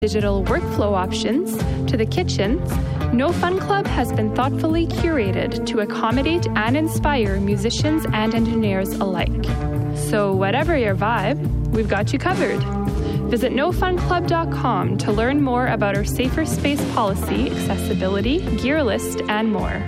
digital workflow options to the kitchens, No Fun Club has been thoughtfully curated to accommodate and inspire musicians and engineers alike. So whatever your vibe, we've got you covered. Visit nofunclub.com to learn more about our safer space policy, accessibility, gear list, and more.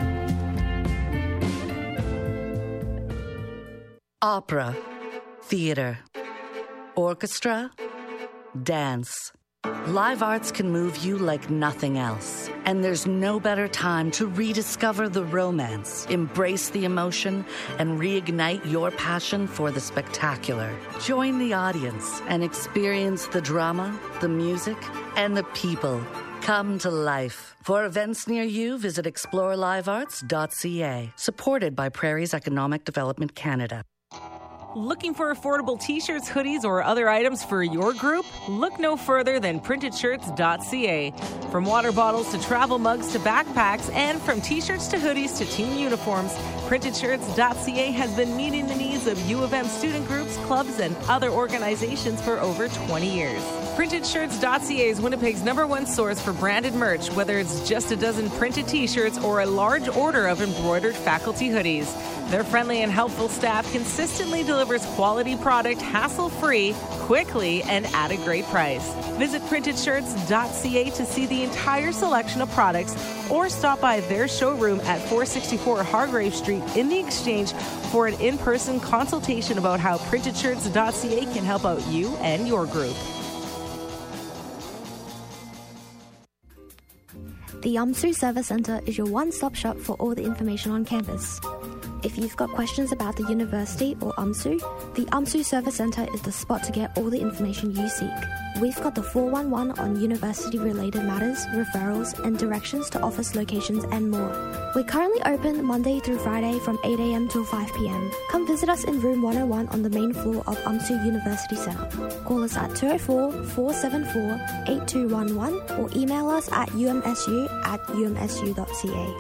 Opera, theater, orchestra, dance. Live arts can move you like nothing else. And there's no better time to rediscover the romance, embrace the emotion, and reignite your passion for the spectacular. Join the audience and experience the drama, the music, and the people come to life. For events near you, visit explorelivearts.ca, supported by Prairie's Economic Development Canada. Looking for affordable t-shirts, hoodies, or other items for your group? Look no further than printedshirts.ca. From water bottles to travel mugs to backpacks, and from t-shirts to hoodies to team uniforms, printedshirts.ca has been meeting the needs of U of M student groups, clubs, and other organizations for over 20 years. Printedshirts.ca is Winnipeg's #1 source for branded merch, whether it's just a dozen printed t-shirts or a large order of embroidered faculty hoodies. Their friendly and helpful staff consistently delivers quality product hassle-free, quickly, and at a great price. Visit printedshirts.ca to see the entire selection of products or stop by their showroom at 464 Hargrave Street in the Exchange for an in-person consultation about how printedshirts.ca can help out you and your group. The UMSU Service Centre is your one-stop shop for all the information on campus. If you've got questions about the university or UMSU, the UMSU Service Centre is the spot to get all the information you seek. We've got the 411 on university-related matters, referrals, and directions to office locations and more. We're currently open Monday through Friday from 8 a.m. till 5 p.m. Come visit us in room 101 on the main floor of UMSU University Centre. Call us at 204-474-8211 or email us at umsu@umsu.ca.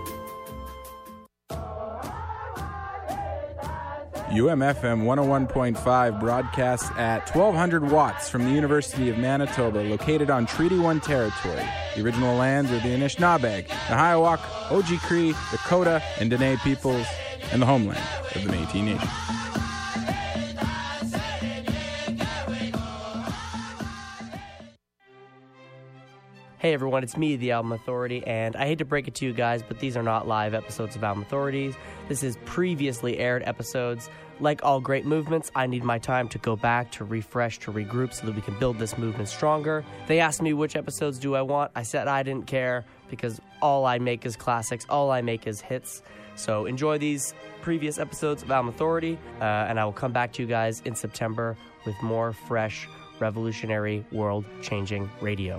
UMFM 101.5 broadcasts at 1200 watts from the University of Manitoba, located on Treaty 1 territory. The original lands are the Anishinaabeg, Nahiawak, Oji-Cree, Dakota, and Dene peoples, and the homeland of the Métis Nation. Hey everyone, it's me, the Album Authority, and I hate to break it to you guys, but these are not live episodes of Album Authorities. This is previously aired episodes. Like all great movements, I need my time to go back, to refresh, to regroup so that we can build this movement stronger. They asked me which episodes do I want. I said I didn't care because all I make is classics, all I make is hits. So enjoy these previous episodes of Album Authority, and I will come back to you guys in September with more fresh, revolutionary, world-changing radio.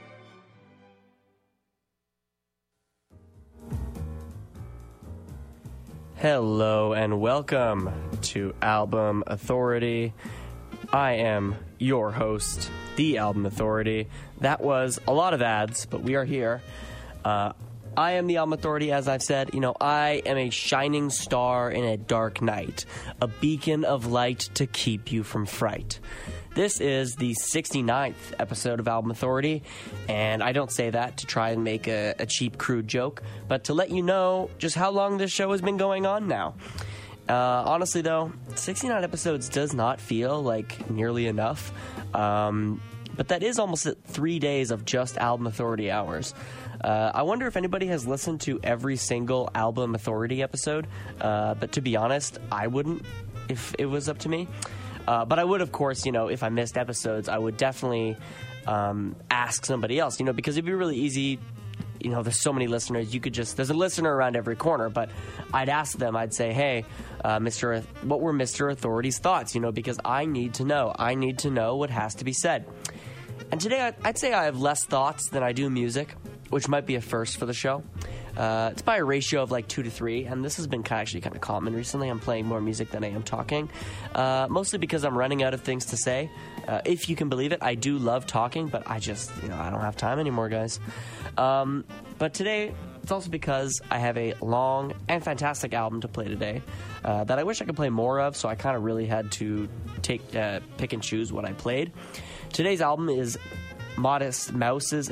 Hello and welcome to Album Authority. I am your host, the Album Authority. That was a lot of ads, but we are here. I am the Album Authority, as I've said. You know, I am a shining star in a dark night, a beacon of light to keep you from fright. This is the 69th episode of Album Authority, and I don't say that to try and make a cheap, crude joke, but to let you know just how long this show has been going on now. Honestly, though, 69 episodes does not feel like nearly enough, but that is almost 3 days of just Album Authority hours. I wonder if anybody has listened to every single Album Authority episode, but to be honest, I wouldn't if it was up to me. But I would, of course, you know, if I missed episodes, I would definitely ask somebody else, you know, because it'd be really easy. You know, there's so many listeners. You could just, there's a listener around every corner, but I'd ask them, I'd say, hey, what were Mr. Authority's thoughts? You know, because I need to know. I need to know what has to be said. And today, I'd say I have less thoughts than I do music, which might be a first for the show. It's by a ratio of like 2 to 3, and this has been actually kind of common recently. I'm playing more music than I am talking, mostly because I'm running out of things to say. If you can believe it, I do love talking, but I just, you know, I don't have time anymore, guys. But today, it's also because I have a long and fantastic album to play today that I wish I could play more of, so I kind of really had to pick and choose what I played. Today's album is Modest Mouse's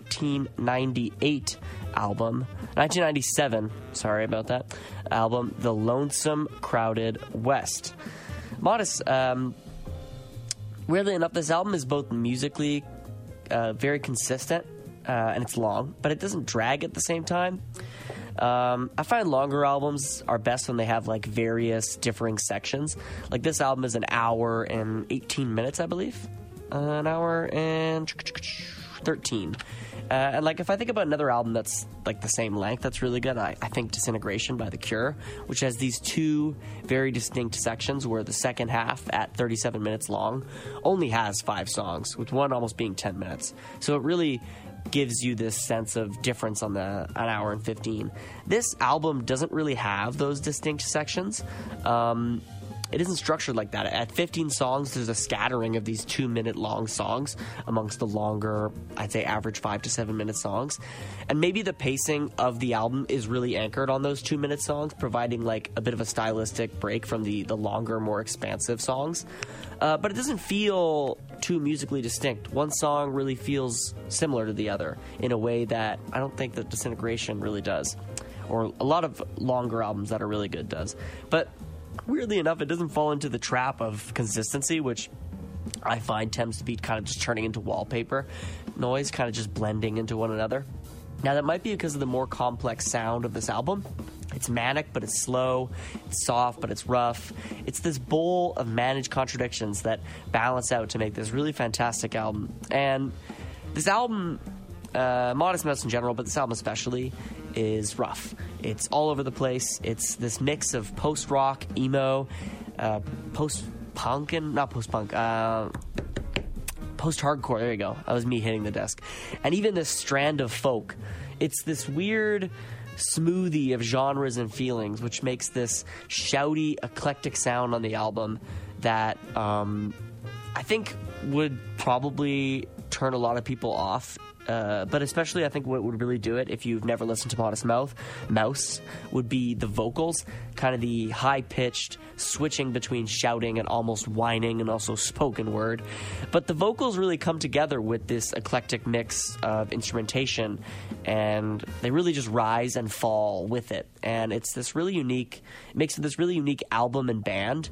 1997, sorry about that, album, The Lonesome Crowded West. Modest, weirdly enough, this album is both musically very consistent, and it's long, but it doesn't drag at the same time. I find longer albums are best when they have like various differing sections. Like this album is an hour and 18 minutes, I believe. An hour and 13. And like if I think about another album that's like the same length that's really good, I think Disintegration by The Cure, which has these two very distinct sections where the second half, at 37 minutes long, only has 5 songs, with one almost being 10 minutes. So it really gives you this sense of difference on an hour and 15. This album doesn't really have those distinct sections. It isn't structured like that. At 15 songs, there's a scattering of these 2-minute long songs amongst the longer, I'd say average 5 to 7 minute songs. And maybe the pacing of the album is really anchored on those 2-minute songs, providing like a bit of a stylistic break from the longer, more expansive songs. But it doesn't feel too musically distinct. One song really feels similar to the other in a way that I don't think that Disintegration really does, or a lot of longer albums that are really good does. But weirdly enough, it doesn't fall into the trap of consistency, which I find tends to be kind of just turning into wallpaper noise, kind of just blending into one another. Now, that might be because of the more complex sound of this album. It's manic, but it's slow. It's soft, but it's rough. It's this bowl of managed contradictions that balance out to make this really fantastic album. And this album, Modest Mouse in general, but this album especially, is rough. It's all over the place. It's this mix of post-rock, emo, post-punk, and not post-punk, post-hardcore. There you go. That was me hitting the desk. And even this strand of folk. It's this weird smoothie of genres and feelings, which makes this shouty, eclectic sound on the album that I think would probably turn a lot of people off. But especially I think what would really do it, if you've never listened to Modest Mouse, would be the vocals, kind of the high-pitched switching between shouting and almost whining and also spoken word. But the vocals really come together with this eclectic mix of instrumentation, and they really just rise and fall with it. And it's this really unique, it makes it this really unique album and band,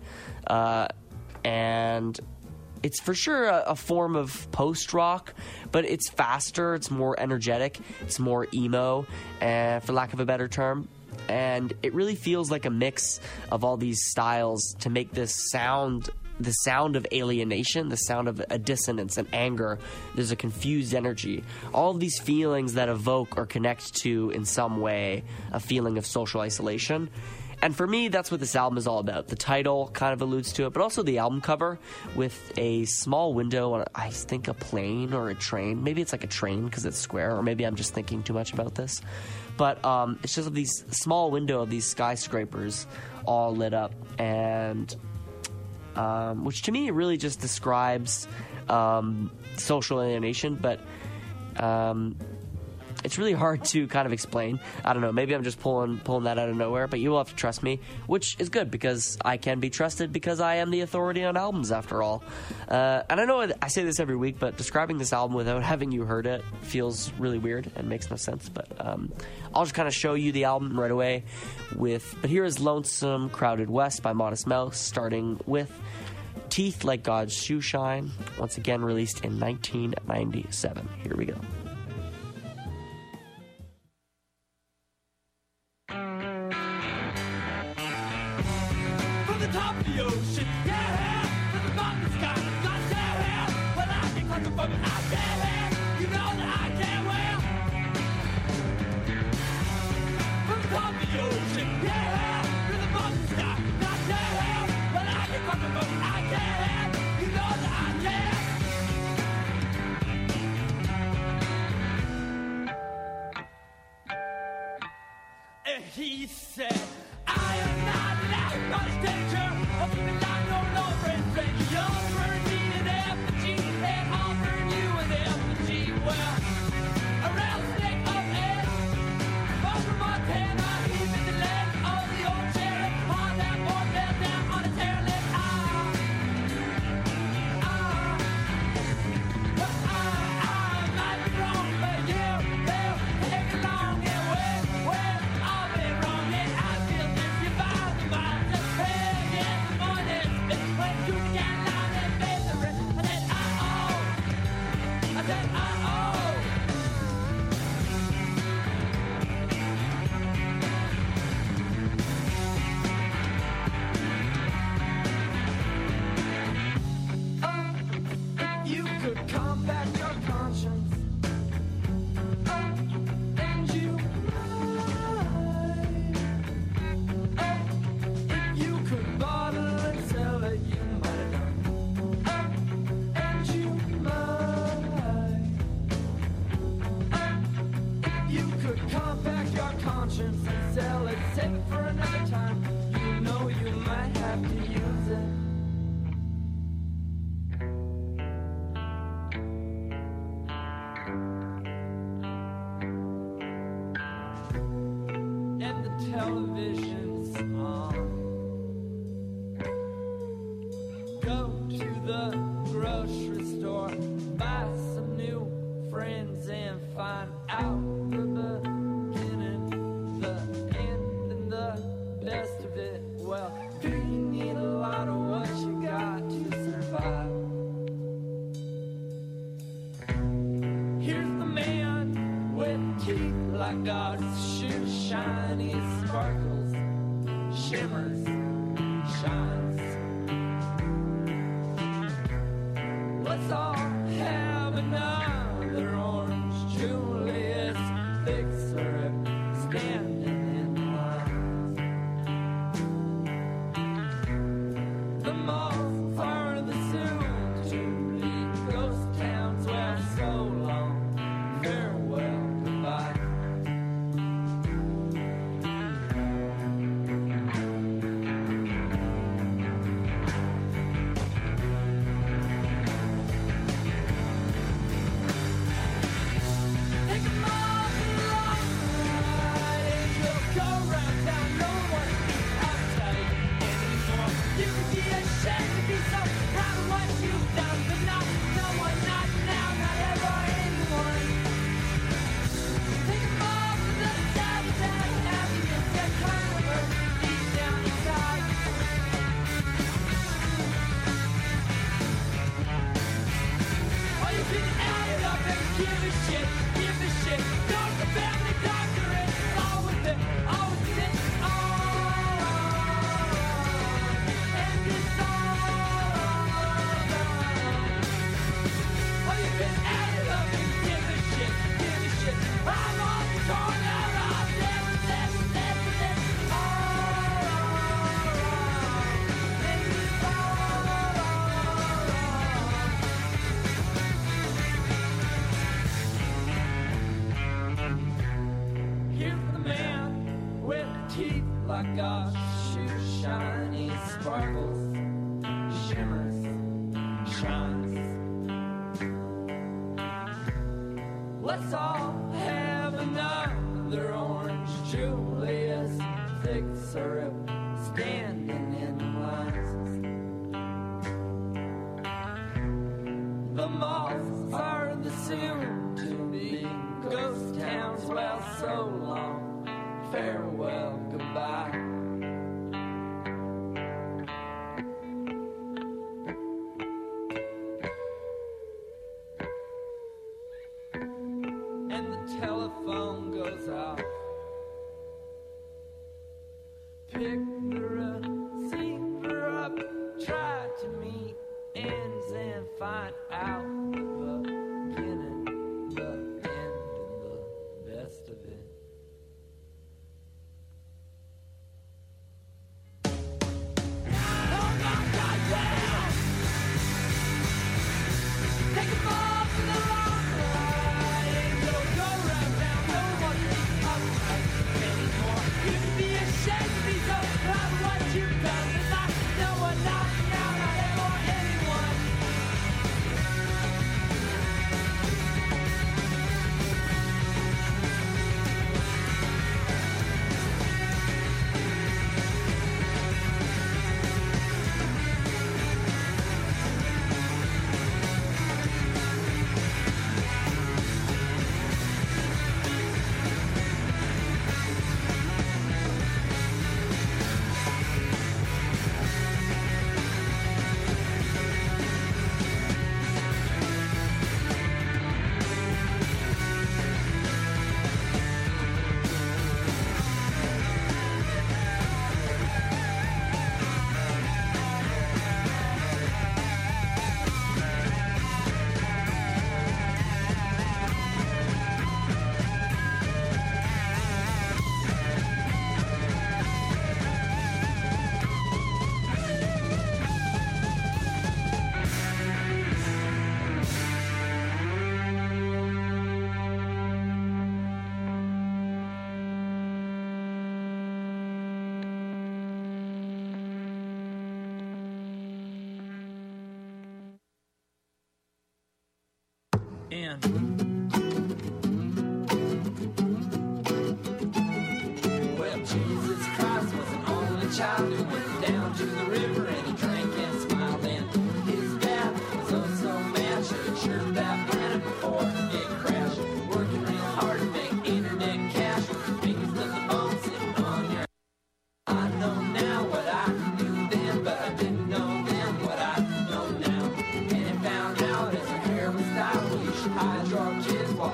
and it's for sure a form of post-rock, but it's faster, it's more energetic, it's more emo, for lack of a better term. And it really feels like a mix of all these styles to make this sound, the sound of alienation, the sound of a dissonance and anger. There's a confused energy. All of these feelings that evoke or connect to, in some way, a feeling of social isolation. And for me, that's what this album is all about. The title kind of alludes to it, but also the album cover with a small window on, I think, a plane or a train. Maybe it's like a train because it's square, or maybe I'm just thinking too much about this. But it's just these small window of these skyscrapers all lit up, and which to me really just describes social alienation, but it's really hard to kind of explain. I don't know, maybe I'm just pulling that out of nowhere, but you will have to trust me, which is good because I can be trusted because I am the authority on albums after all. And I know I say this every week, but describing this album without having you heard it feels really weird and makes no sense. But I'll just kind of show you the album right away but here is Lonesome Crowded West by Modest Mouse, starting with Teeth Like God's Shoe Shine, once again released in 1997. Here we go. Top of the ocean, yeah, to the bottom of the sky, not yeah, but I can climb above it, I can, you know that I can well. From the top of the ocean, yeah, to the bottom of the sky, not yeah, but I can climb above it, I can, you know that I can. And he said, I am not allowed by the danger of keeping life no longer in threat. You're burning an effigy and offering you an effigy. Well, a rattlesnake of air, far from Montana, he's in the land of the old sheriff. On that board, down on his hair lip. conscience and sell it, save it for another time. You know you might have to use it. And the television's on. Go to the grocery store, buy some new friends and find out the beginning, the end, and the best of it. Well, do you need a lot of what you got to survive? Here's the man with teeth like God's shoes, shiny sparkles, shimmers, shines. Let's all have another orange Julius Fixer standing in lines. The malls are the soon-to-be ghost towns. Well, so long, farewell, goodbye. Take 'em all for the long ride, and you'll go round town. No one can uptight anymore. You can be ashamed to be so proud of what you've done, but not no one, not now, not ever anyone. Take 'em all for the sad happiness that kind of hurts deep down inside. Oh, you can add it up and give a shit, give a shit. Go to the family doctor and it's all with it, all with it, all. And it's all. Oh, you can add it up and give a shit, give a shit. I'm all torn out of this, all. And it's all. Here's the man with teeth like God's shoes, shiny sparkles, shimmers, shines. Let's all have another orange Julius thick syrup standing in lines. The malls are the soon-to-be ghost towns. Well, so long, farewell, goodbye. And the telephone goes off. Pick the receiver up, try to meet ends and find out the beginning, the end, and the best of it. Oh my goddamn! Take 'em all for the long ride, and you'll go round town. No one can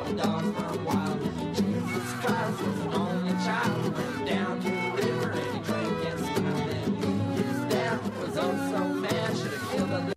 while dogs run wild. Jesus Christ was the only child who went down to the river and he drank and smiled. And his dad was oh so mad, should have killed a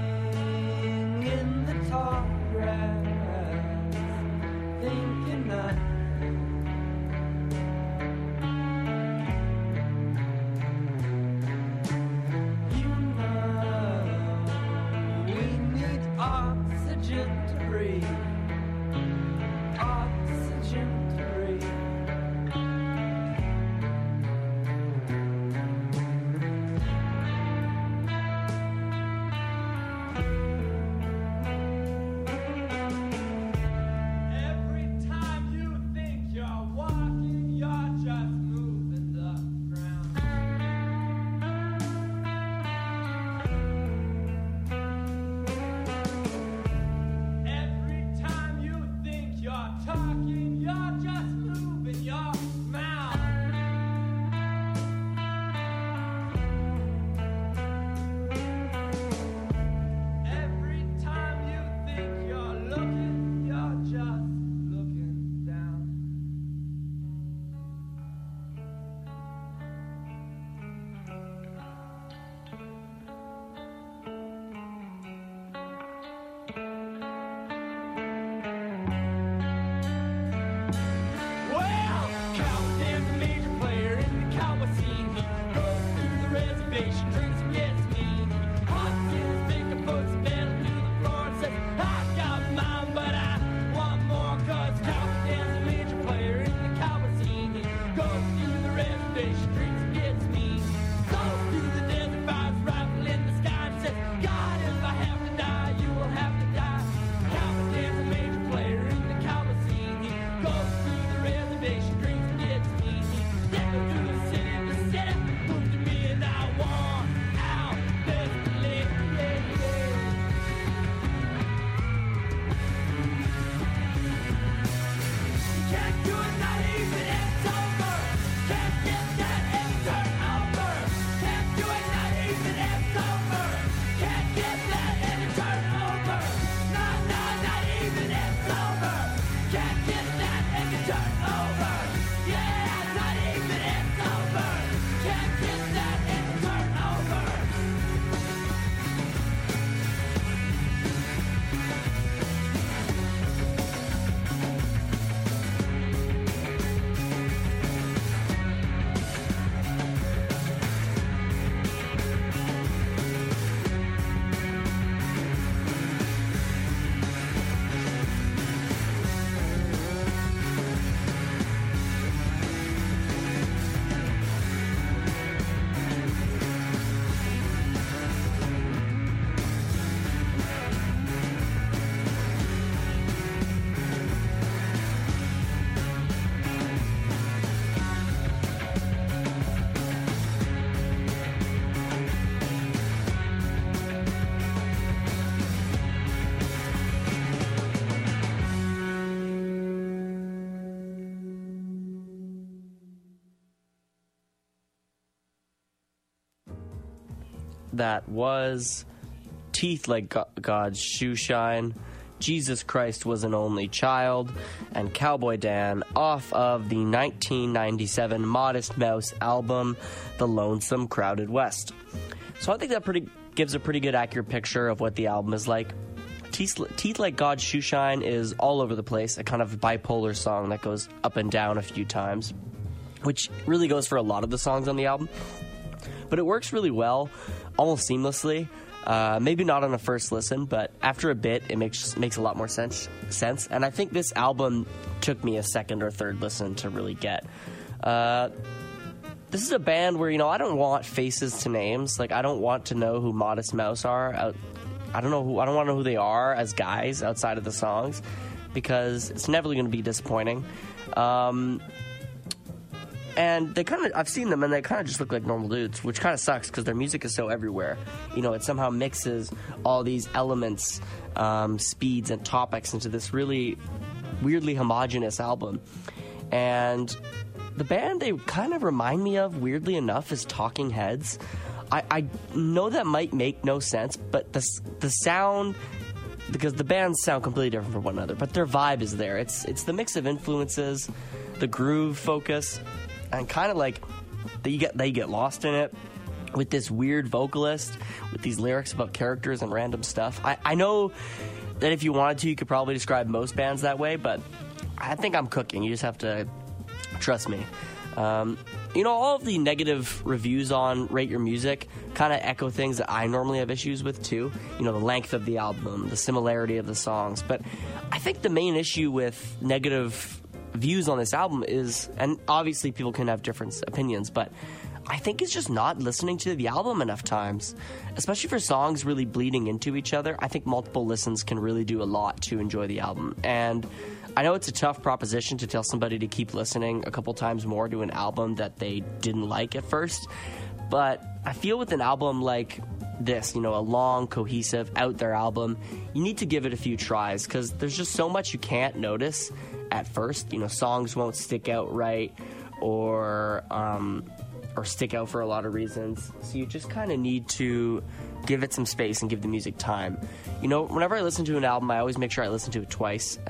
thinking I reservation, drinks and gets me. Hops in his finger, puts the pedal to the floor and says, I got mine, but I want more, cause Cowboy Dan's a major player in the cowboy scene. He goes through the reservation, drinks and gets me. Goes through the desert, fires a rifle in the sky and says, God, if I have to die, you will have to die. Cowboy Dan's a major player in the cowboy scene. He goes through the reservation, drinks and gets me. He stepped through the city, moved to me, and I want out desperately. Can't do it, not even it's over. Can't get that and turn over. Can't do it, not even it's over. Can't get that and turn over. No, not even it's over. Can't get that and turn over. Yeah, not even it's over. Can't get that and turn over. That was Teeth Like God's Shoe Shine, Jesus Christ Was an Only Child, and Cowboy Dan off of the 1997 Modest Mouse album, The Lonesome Crowded West. So I think that gives a pretty good accurate picture of what the album is like. Teeth Like God's Shoe Shine is all over the place, a kind of bipolar song that goes up and down a few times, which really goes for a lot of the songs on the album. But it works really well, almost seamlessly. Maybe not on a first listen, but after a bit, it makes a lot more sense. And I think this album took me a second or third listen to really get. This is a band where, I don't want faces to names. Like, I don't want to know who Modest Mouse are. I don't want to know who they are as guys outside of the songs, because it's never going to be disappointing. And I've seen them, and they kind of just look like normal dudes, which kind of sucks because their music is so everywhere. It somehow mixes all these elements, speeds, and topics into this really weirdly homogenous album. And the band they kind of remind me of, weirdly enough, is Talking Heads. I know that might make no sense, but the sound, because the bands sound completely different from one another, but their vibe is there. It's the mix of influences, the groove focus, and kind of like that you get lost in it with this weird vocalist with these lyrics about characters and random stuff. I know that if you wanted to, you could probably describe most bands that way, but I think I'm cooking. You just have to trust me. All of the negative reviews on Rate Your Music kind of echo things that I normally have issues with too. The length of the album, the similarity of the songs. But I think the main issue with negative views on this album is, and obviously people can have different opinions, but I think it's just not listening to the album enough times, especially for songs really bleeding into each other. I think multiple listens can really do a lot to enjoy the album. And I know it's a tough proposition to tell somebody to keep listening a couple times more to an album that they didn't like at first, but I feel with an album like this, a long, cohesive, out there album, you need to give it a few tries, because there's just so much you can't notice at first. Songs won't stick out right, or stick out for a lot of reasons. So you just kind of need to give it some space and give the music time. Whenever I listen to an album, I always make sure I listen to it twice.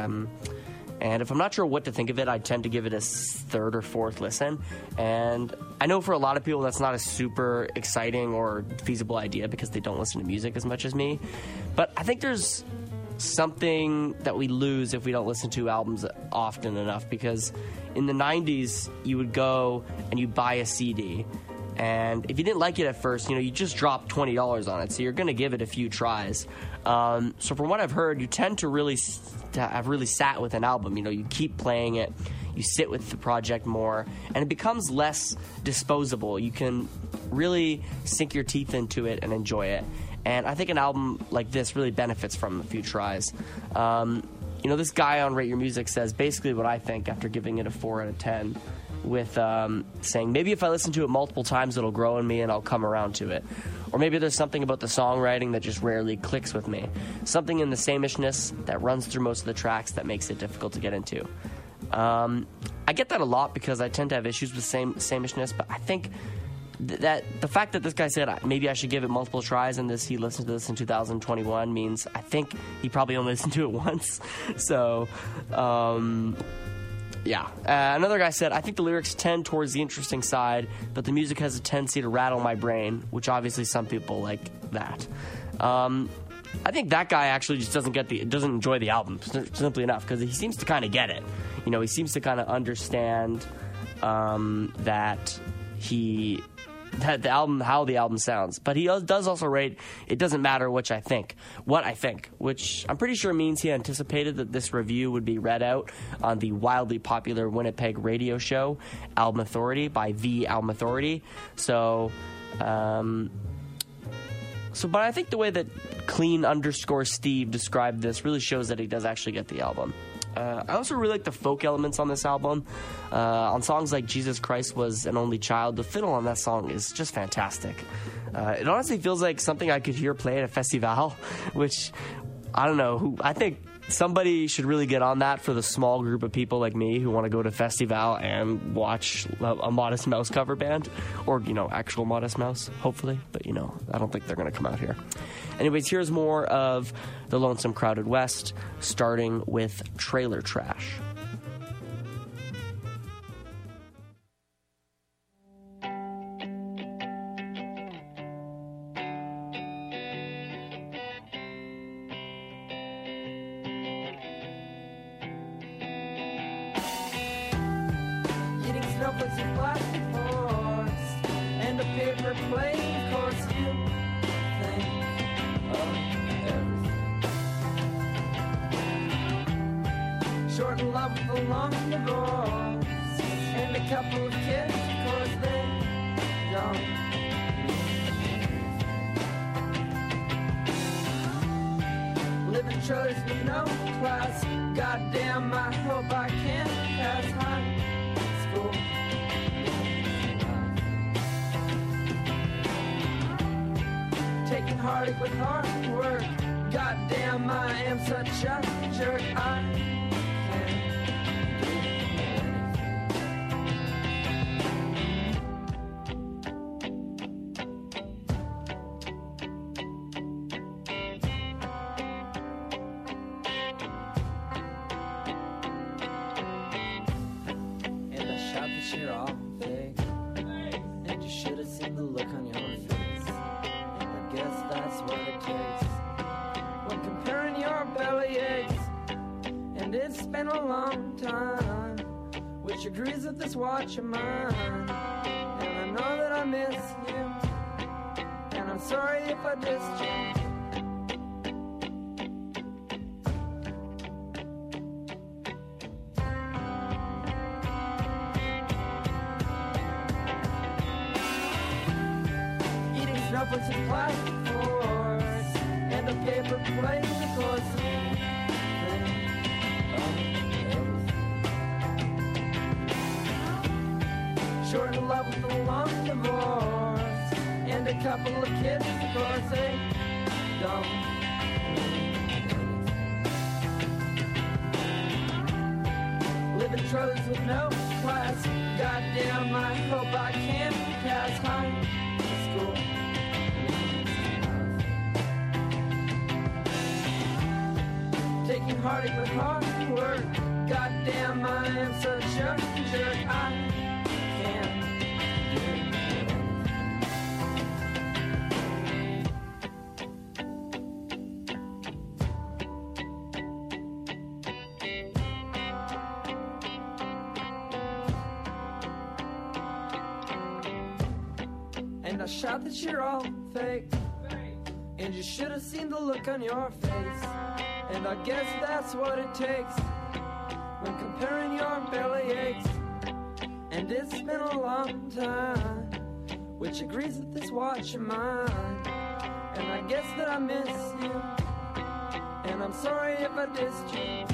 And if I'm not sure what to think of it, I tend to give it a third or fourth listen. And I know for a lot of people that's not a super exciting or feasible idea because they don't listen to music as much as me. But I think there's something that we lose if we don't listen to albums often enough, because in the 90s you would go and you buy a CD And if you didn't like it at first, you just dropped $20 on it, so you're going to give it a few tries. So from what I've heard, you tend to really have really sat with an album. You keep playing it, you sit with the project more, and it becomes less disposable. You can really sink your teeth into it and enjoy it. And I think an album like this really benefits from a few tries. This guy on Rate Your Music says basically what I think after giving it a 4 out of 10. With saying, maybe if I listen to it multiple times, it'll grow in me and I'll come around to it. Or maybe there's something about the songwriting that just rarely clicks with me. Something in the sameness that runs through most of the tracks that makes it difficult to get into. I get that a lot because I tend to have issues with sameness, but I think that the fact that this guy said maybe I should give it multiple tries and he listened to this in 2021 means I think he probably only listened to it once. So, yeah. Another guy said, I think the lyrics tend towards the interesting side, but the music has a tendency to rattle my brain, which obviously some people like that. I think that guy actually just doesn't enjoy the album, simply enough, because he seems to kind of get it. He seems to kind of understand how the album sounds. But he does also rate, it doesn't matter what I think, which I'm pretty sure means he anticipated that this review would be read out on the wildly popular Winnipeg radio show, Album Authority, by The Album Authority. But I think the way that Clean_Steve described this really shows that he does actually get the album. I also really like the folk elements on this album. On songs like Jesus Christ Was an Only Child, the fiddle on that song is just fantastic. It honestly feels like something I could hear play at a festival, which, I don't know, I think somebody should really get on that for the small group of people like me who want to go to festival and watch a Modest Mouse cover band, or, actual Modest Mouse, hopefully, but, I don't think they're going to come out here. Anyways, here's more of The Lonesome Crowded West, starting with Trailer Trash. Snowflakes and plastic forks and a paper plate, of course you think of everything. Short and love with a long divorce and a couple of kids, of course they don't. Living choice with no class, goddamn I hope I can pass high. Taking heartache with hard work. Goddamn, I am such a jerk. I can't do. And I shout that you're all fake, and you should have seen the look on your face. Guess that's what it takes when comparing your belly aches. And it's been a long time, which agrees with this watch of mine. And I know that I miss you, and I'm sorry if I dissed you. Snowflakes and plastic forks and a paper plate, of course. Short in love with a long divorce and a couple of kids, of course they don't. Living trolleys with no class. Goddamn, I hope I can pass high school. Taking heartache with hard work. Goddamn, I am such a jerk. I can't do a shot that you're all fake. And you should have seen the look on your face. And I guess that's what it takes when comparing your belly aches. And it's been a long time, which agrees with this watch of mine. And I guess that I miss you, and I'm sorry if I dissed you.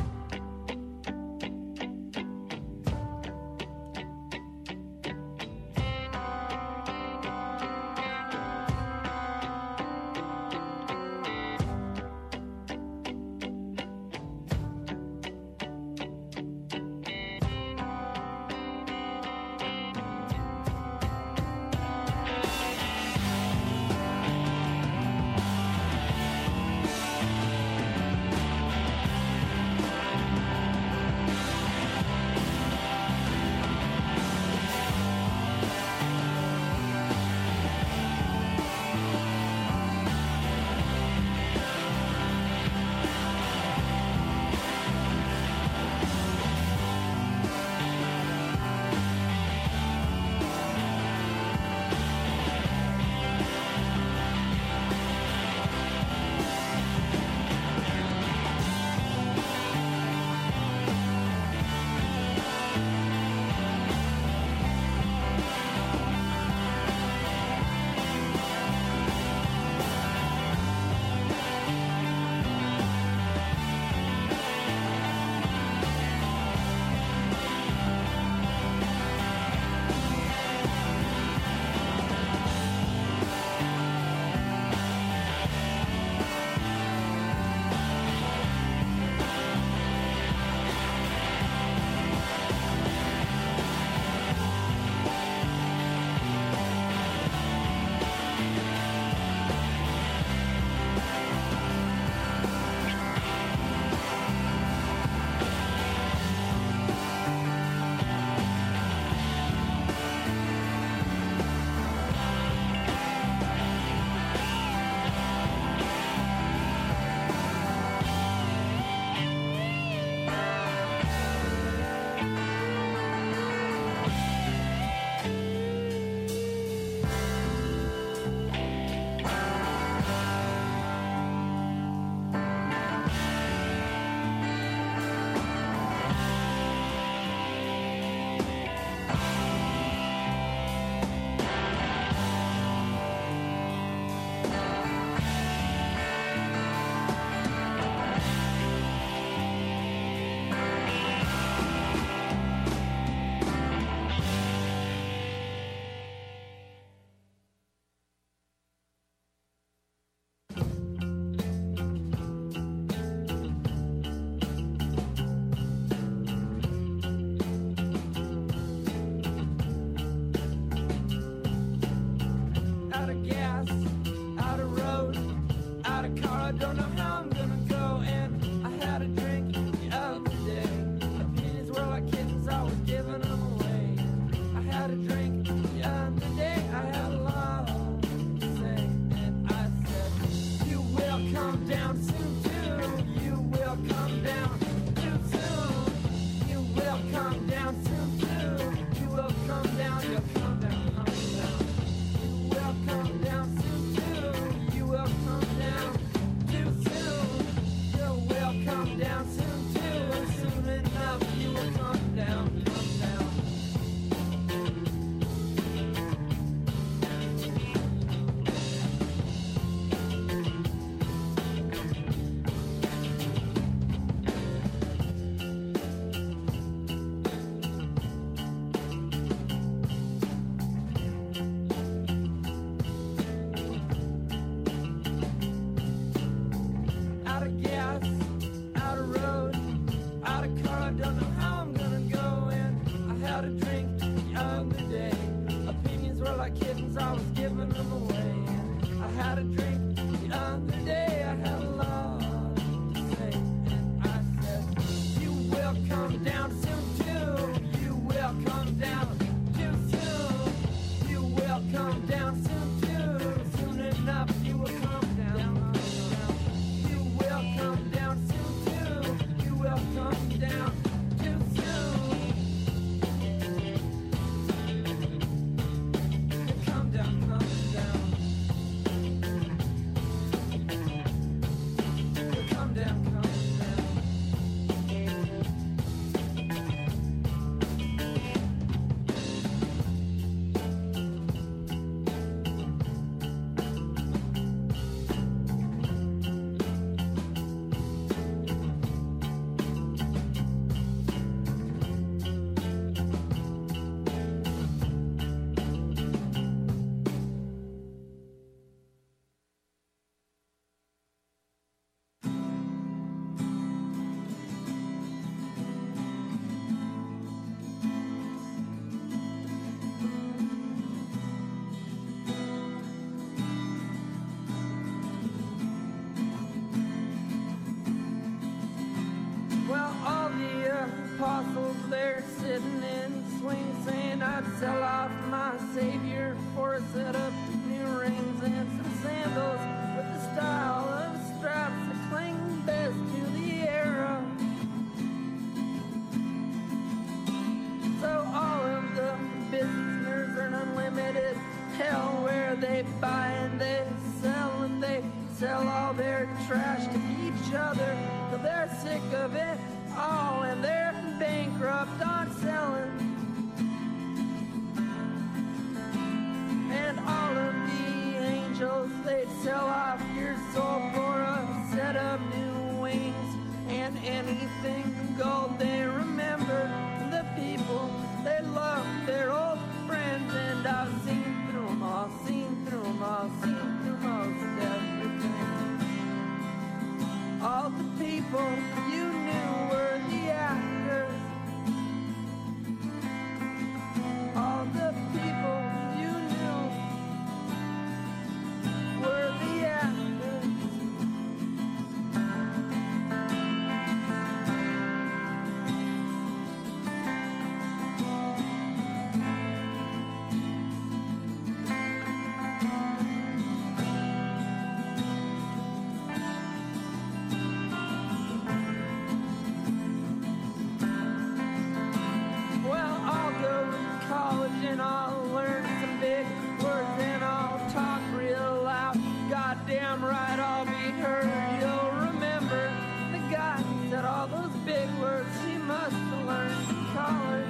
I'd sell off my savior for a set of new rings and some sandals with the style of straps that cling best to the era. So all of the business earn unlimited hell where they buy and they sell all their trash to each other till they're sick of it all and they're bankrupt on selling. And all of the angels, they'd sell off your soul for a set of new wings and anything gold they remember the people they love, their old friends. And I've seen through them all, seen through them all, seen through most everything. All the people you knew were the actors. All the people you knew were the actors. And I'll learn some big words and I'll talk real loud. Goddamn right, I'll be heard. You'll remember the guy who said all those big words he must have learned in college.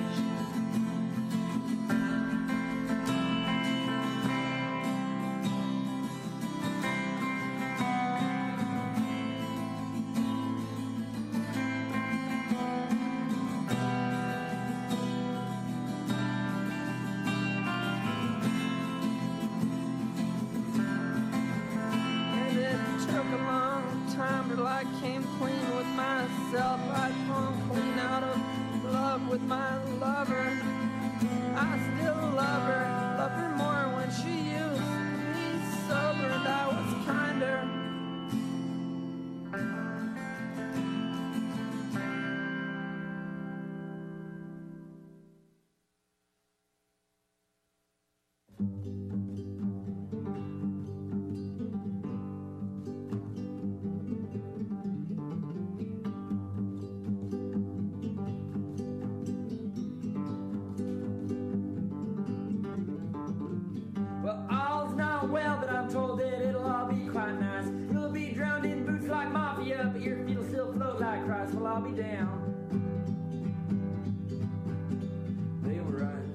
Till I came clean with myself, I come clean out of love with my lover. I still love her more when she used me sober, and I was kinder. Told that it'll all be quite nice. You'll be drowned in boots like mafia, but your feet will still float like Christ. Well, I'll be down. They were right.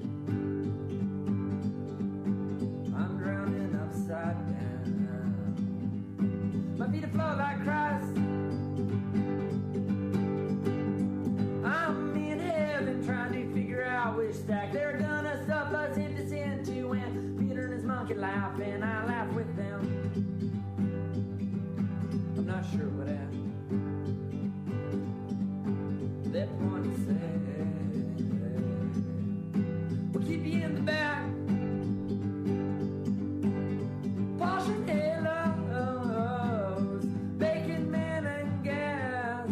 I'm drowning upside down. My feet will float like Christ. I'm in heaven trying to figure out which stack they're gonna stuff us into sin to. When Peter and his monkey laugh and I laugh with them. I'm not sure what happened. That one said, we'll keep you in the back. Posh and halos, bacon, man, and gas.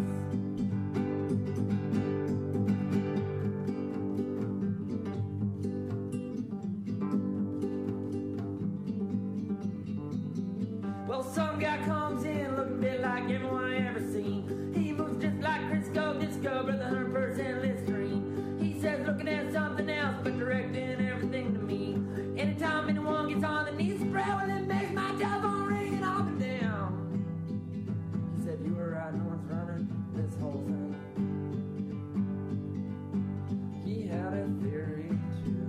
Well, some guy comes in looking a bit like everyone I ever seen. He moves just like Crisco Disco, brother 100% Listerine. He says looking at something else, but directing everything to me. Anytime anyone gets on the knees, spread, well, it makes my telephone ring and up and down. He said, you were right, no one's running this whole thing. He had a theory too.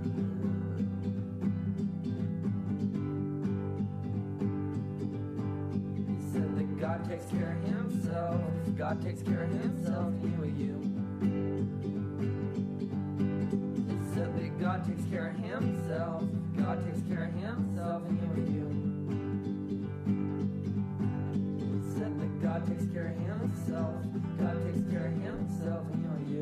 God takes care of himself. God takes care of himself, you and you. He said that God takes care of himself. God takes care of himself, and you and you. He said that God takes care of himself. God takes care of himself, and you and you.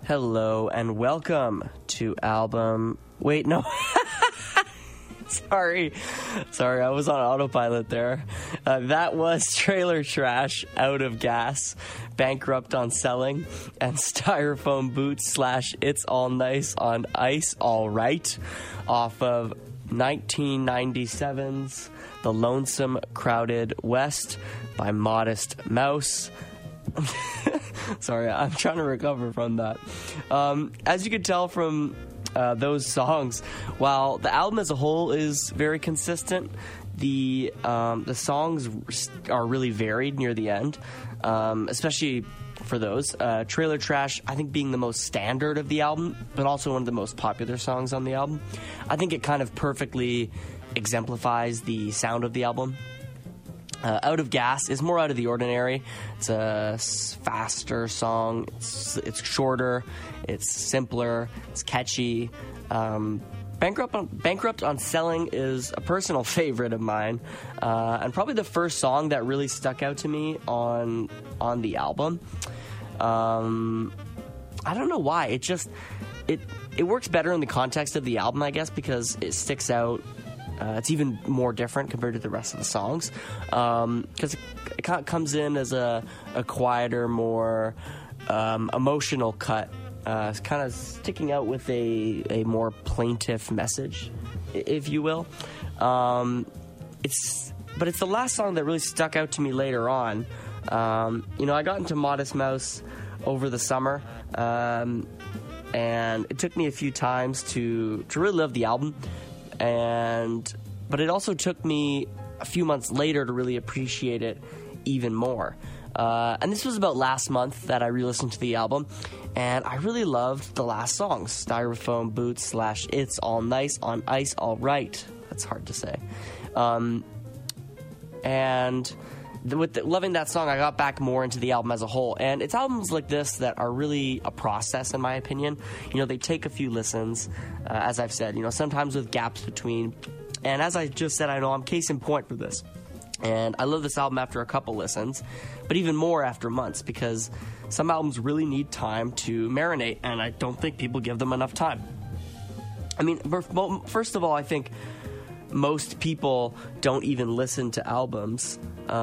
Hello and welcome to album... Wait, no. Sorry, I was on autopilot there. That was Trailer Trash, Out of Gas, Bankrupt on Selling, and Styrofoam Boots / It's All Nice on Ice All Right, off of 1997's The Lonesome Crowded West by Modest Mouse. Sorry, I'm trying to recover from that. As you can tell from those songs, while the album as a whole is very consistent, the songs are really varied near the end, especially for those. Trailer Trash, I think, being the most standard of the album, but also one of the most popular songs on the album. I think it kind of perfectly exemplifies the sound of the album. Out of Gas is more out of the ordinary. It's a faster song. It's shorter. It's simpler. It's catchy. Bankrupt on Selling is a personal favorite of mine, and probably the first song that really stuck out to me on the album. I don't know why. It works better in the context of the album, I guess, because it sticks out. It's even more different compared to the rest of the songs, because it kind of comes in as a quieter, more emotional cut. It's kind of sticking out with a more plaintive message, if you will. It's the last song that really stuck out to me later on. I got into Modest Mouse over the summer, and it took me a few times to really love the album. But it also took me a few months later to really appreciate it even more. And this was about last month that I re-listened to the album, and I really loved the last song, Styrofoam Boots / It's All Nice on Ice All Right. That's hard to say. Loving that song, I got back more into the album as a whole. And it's albums like this that are really a process, in my opinion. They take a few listens, as I've said, sometimes with gaps between. And as I just said, I know I'm case in point for this. And I love this album after a couple listens, but even more after months, because some albums really need time to marinate, and I don't think people give them enough time. I mean, first of all, I think most people don't even listen to albums,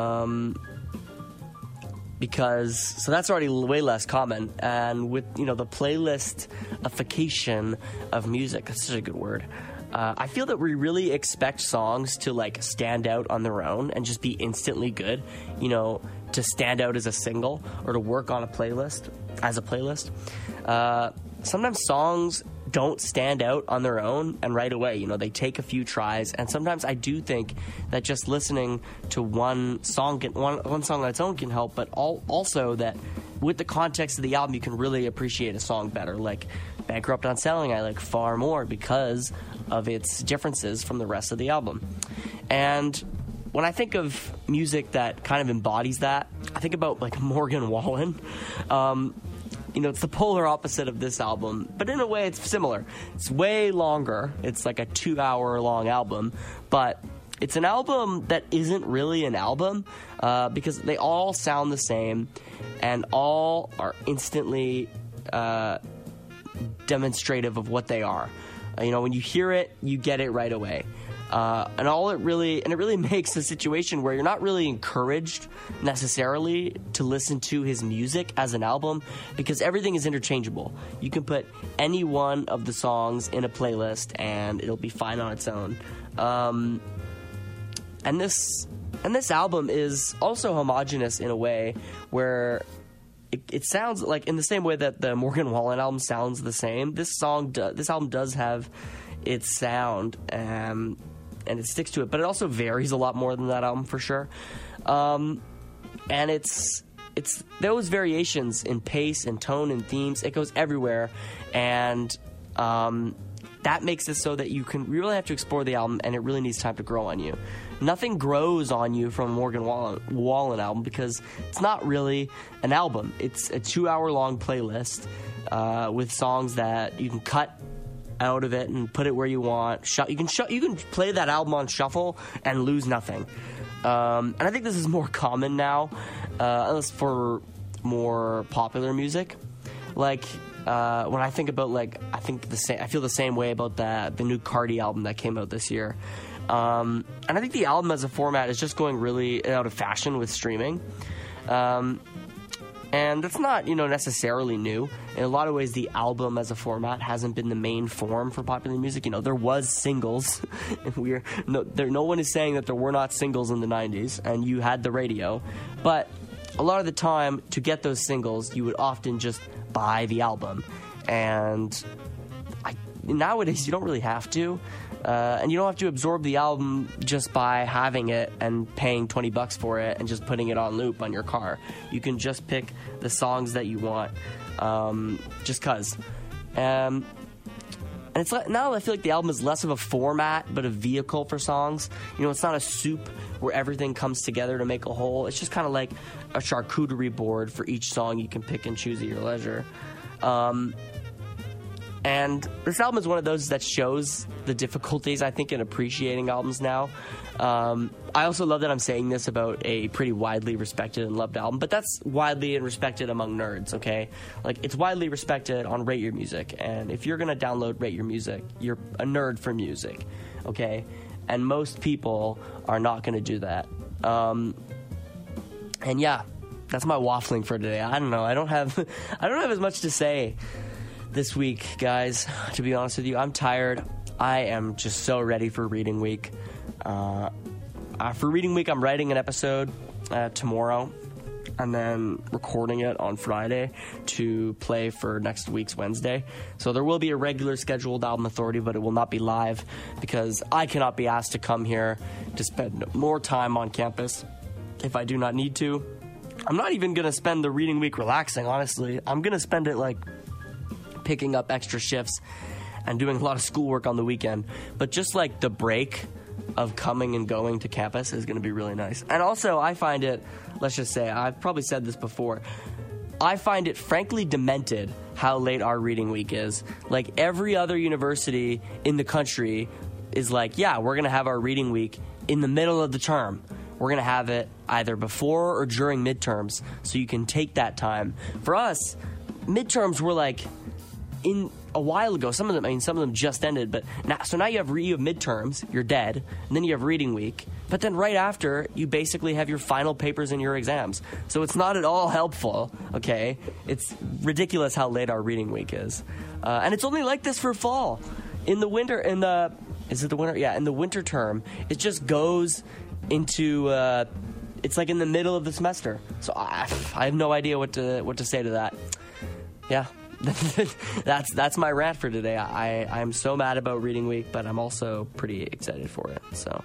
so that's already way less common. And with the playlistification of music, that's such a good word. I feel that we really expect songs to stand out on their own and just be instantly good, to stand out as a single or to work on a playlist as a playlist. Sometimes songs don't stand out on their own and right away. They take a few tries, and sometimes I do think that just listening to one song on its own can help, but also that with the context of the album, you can really appreciate a song better. Like Bankrupt on Selling, I like far more because of its differences from the rest of the album. And when I think of music that kind of embodies that, I think about Morgan Wallen. It's the polar opposite of this album, but in a way it's similar. It's way longer. It's like a 2-hour-long album, but it's an album that isn't really an album because they all sound the same and all are instantly demonstrative of what they are. When you hear it, you get it right away. And it really makes a situation where you're not really encouraged necessarily to listen to his music as an album, because everything is interchangeable. You can put any one of the songs in a playlist and it'll be fine on its own. And this album is also homogenous in a way where it sounds like, in the same way that the Morgan Wallen album sounds the same, this album does have its sound, and it sticks to it, but it also varies a lot more than that album for sure. And it's those variations in pace and tone and themes, it goes everywhere, and that makes it so that you really have to explore the album, and it really needs time to grow on you. Nothing grows on you from a Morgan Wallen album because it's not really an album. It's a 2-hour-long playlist with songs that you can cut out of it and put it where you want. You can play that album on shuffle and lose nothing. And I think this is more common now, unless for more popular music. when I think about, like, I feel the same way about the new Cardi album that came out this year. And I think the album as a format is just going really out of fashion with streaming. And that's not, necessarily new. In a lot of ways, the album as a format hasn't been the main form for popular music. There was singles. No one is saying that there were not singles in the 90s, and you had the radio. But a lot of the time, to get those singles, you would often just buy the album. And nowadays, you don't really have to. And you don't have to absorb the album just by having it and paying $20 for it and just putting it on loop on your car. You can just pick the songs that you want, just cause. And it's now I feel like the album is less of a format, but a vehicle for songs. It's not a soup where everything comes together to make a whole. It's just kind of like a charcuterie board for each song you can pick and choose at your leisure. And this album is one of those that shows the difficulties, I think, in appreciating albums now. I also love that I'm saying this about a pretty widely respected and loved album, but that's widely and respected among nerds, okay? Like, it's widely respected on Rate Your Music, and if you're going to download Rate Your Music, you're a nerd for music, okay? And most people are not going to do that. And yeah, that's my waffling for today. I don't know. I don't have as much to say this week, guys, to be honest with you. I'm tired. I am just so ready for reading week. For reading week, I'm writing an episode tomorrow and then recording it on Friday to play for next week's Wednesday. So there will be a regular scheduled Album Authority, but it will not be live because I cannot be asked to come here to spend more time on campus if I do not need to. I'm not even going to spend the reading week relaxing, honestly. I'm going to spend it, like, picking up extra shifts and doing a lot of schoolwork on the weekend. But just like the break of coming and going to campus is going to be really nice. And also, I find it, let's just say, I've probably said this before, I find it frankly demented how late our reading week is. Like, every other university in the country is like, yeah, we're going to have our reading week in the middle of the term. We're going to have it either before or during midterms, so you can take that time. For us, midterms were like in a while ago. Some of them just ended, but now you have midterms, you're dead, and then you have reading week, but then right after you basically have your final papers and your exams. So it's not at all helpful, okay? It's ridiculous how late our reading week is. And it's only like this for fall. In the winter, is it the winter? Yeah, in the winter term, it just goes into it's like in the middle of the semester. So I have no idea what to say to that. Yeah. That's my rant for today. I'm so mad about reading week, but I'm also pretty excited for it. So,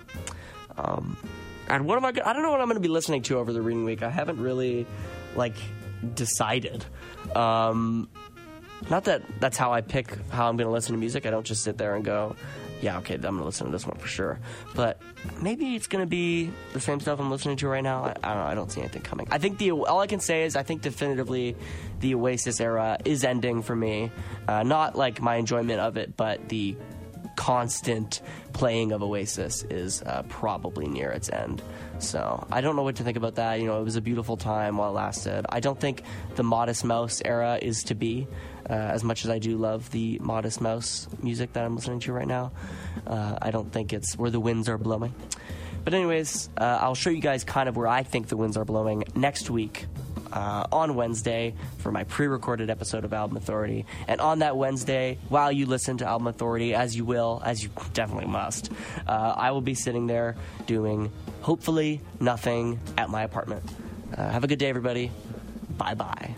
and what am I don't know what I'm going to be listening to over the reading week. I haven't really, decided. Not that that's how I pick how I'm going to listen to music. I don't just sit there and go, yeah, okay, I'm going to listen to this one for sure. But maybe it's going to be the same stuff I'm listening to right now. I don't know. I don't see anything coming. I think all I can say is I think definitively the Oasis era is ending for me. Not like my enjoyment of it, but the constant playing of Oasis is probably near its end. So I don't know what to think about that. It was a beautiful time while it lasted. I don't think the Modest Mouse era is to be. As much as I do love the Modest Mouse music that I'm listening to right now, I don't think it's where the winds are blowing. But anyways, I'll show you guys kind of where I think the winds are blowing next week on Wednesday for my pre-recorded episode of Album Authority. And on that Wednesday, while you listen to Album Authority, as you definitely must, I will be sitting there doing, hopefully, nothing at my apartment. Have a good day, everybody. Bye-bye.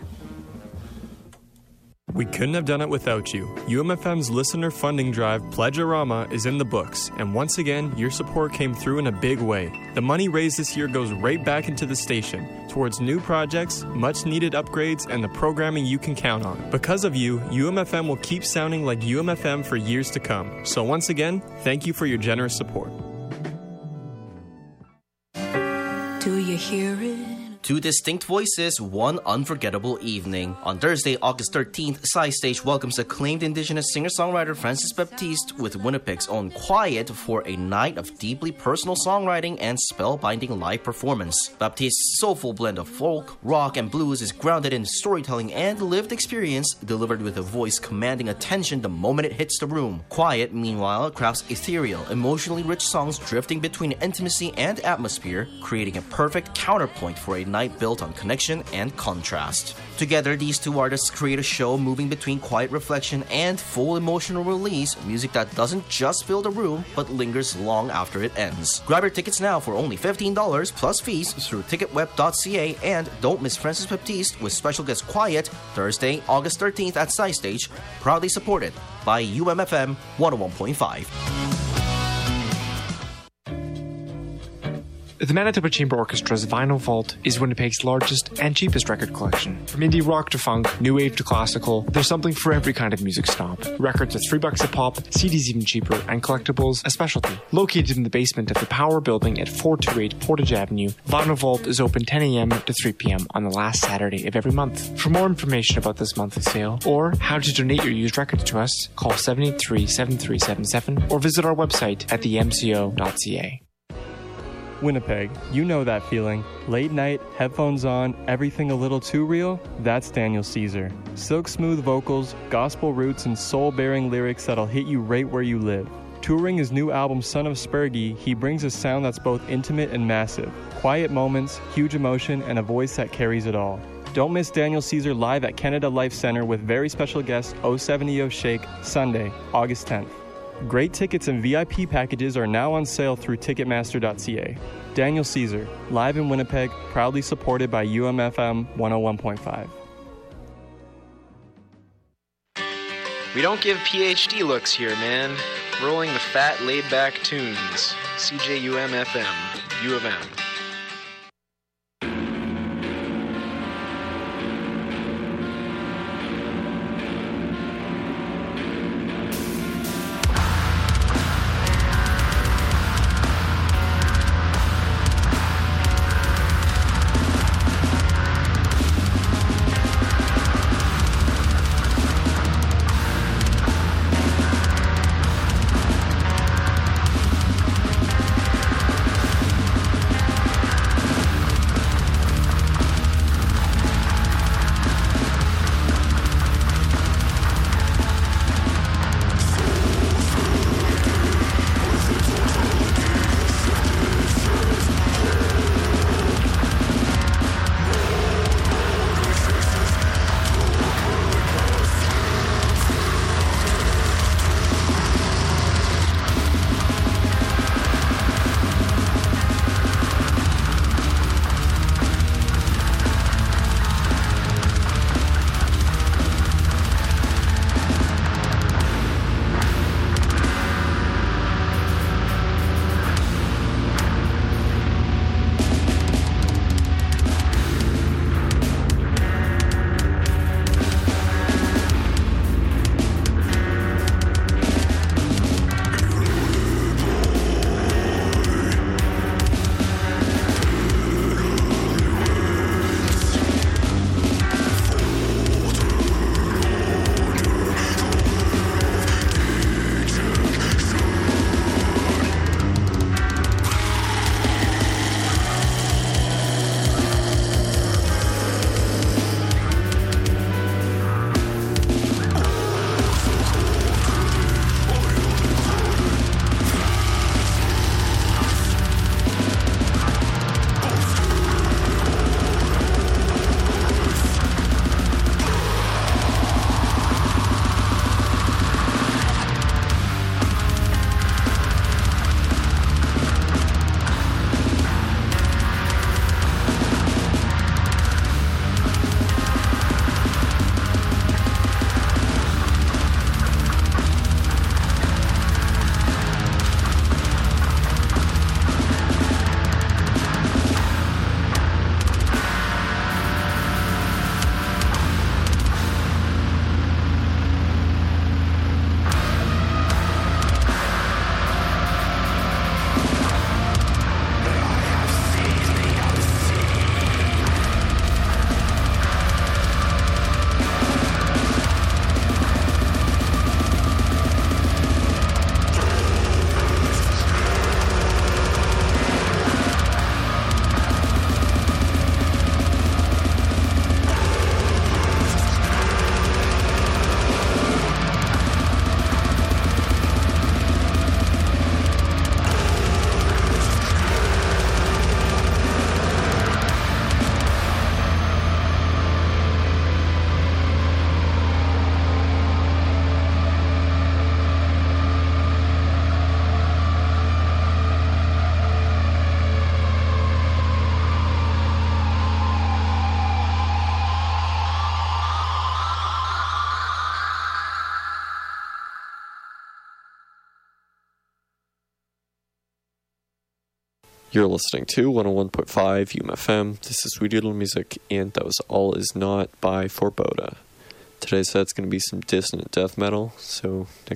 We couldn't have done it without you. UMFM's listener funding drive, Pledge-A-Rama, is in the books, and once again, your support came through in a big way. The money raised this year goes right back into the station, towards new projects, much-needed upgrades, and the programming you can count on. Because of you, UMFM will keep sounding like UMFM for years to come. So once again, thank you for your generous support. Do you hear it? Two distinct voices, one unforgettable evening. On Thursday, August 13th, SciStage welcomes acclaimed Indigenous singer-songwriter Francis Baptiste with Winnipeg's own Quiet for a night of deeply personal songwriting and spellbinding live performance. Baptiste's soulful blend of folk, rock, and blues is grounded in storytelling and lived experience, delivered with a voice commanding attention the moment it hits the room. Quiet, meanwhile, crafts ethereal, emotionally rich songs drifting between intimacy and atmosphere, creating a perfect counterpoint for a night built on connection and contrast. Together, these two artists create a show moving between quiet reflection and full emotional release, music that doesn't just fill the room, but lingers long after it ends. Grab your tickets now for only $15 plus fees through ticketweb.ca, and don't miss Francis Baptiste with special guest Quiet, Thursday, August 13th at SciStage, proudly supported by UMFM 101.5. The Manitoba Chamber Orchestra's Vinyl Vault is Winnipeg's largest and cheapest record collection. From indie rock to funk, new wave to classical, there's something for every kind of music snob. Records are $3 a pop, CDs even cheaper, and collectibles a specialty. Located in the basement of the Power Building at 428 Portage Avenue, Vinyl Vault is open 10 a.m. to 3 p.m. on the last Saturday of every month. For more information about this monthly sale, or how to donate your used records to us, call 783-7377 or visit our website at themco.ca. Winnipeg, you know that feeling. Late night, headphones on, everything a little too real? That's Daniel Caesar. Silk smooth vocals, gospel roots, and soul-bearing lyrics that'll hit you right where you live. Touring his new album Son of Spurgey, he brings a sound that's both intimate and massive. Quiet moments, huge emotion, and a voice that carries it all. Don't miss Daniel Caesar live at Canada Life Center with very special guest 070 Shake, Sunday, August 10th. Great tickets and VIP packages are now on sale through Ticketmaster.ca. Daniel Caesar, live in Winnipeg, proudly supported by UMFM 101.5. We don't give PhD looks here, man. Rolling the fat, laid-back tunes. CJUM-FM, U of M. You're listening to 101.5 UMFM. This is Sweet Doodle Music, and that was All Is Not by Foreboding. Today's set's going to be some dissonant death metal, so next